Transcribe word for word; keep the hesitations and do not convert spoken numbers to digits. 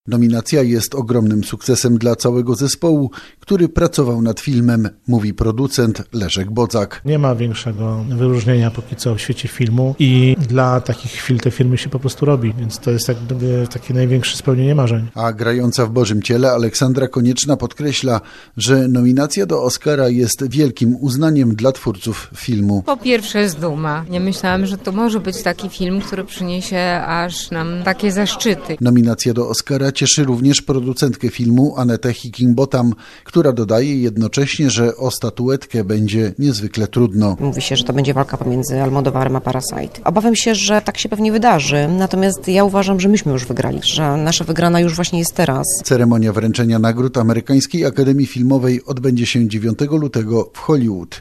Nominacja jest ogromnym sukcesem dla całego zespołu, który pracował nad filmem, mówi producent Leszek Bodzak. Nie ma większego wyróżnienia póki co w świecie filmu i dla takich chwil te filmy się po prostu robi, więc to jest jak gdyby takie największe spełnienie marzeń. A grająca w Bożym Ciele Aleksandra Konieczna podkreśla, że nominacja do Oscara jest wielkim uznaniem dla twórców filmu. Po pierwsze jest duma. Nie myślałam, że to może być taki film, który przyniesie aż nam takie zaszczyty. Nominacja do Oscara cieszy również producentkę filmu Anetę Hickinbotham, która dodaje jednocześnie, że o statuetkę będzie niezwykle trudno. Mówi się, że to będzie walka pomiędzy Almodovarem a Parasite. Obawiam się, że tak się pewnie wydarzy, natomiast ja uważam, że myśmy już wygrali, że nasza wygrana już właśnie jest teraz. Ceremonia wręczenia nagród Amerykańskiej Akademii Filmowej odbędzie się dziewiątego lutego w Hollywood.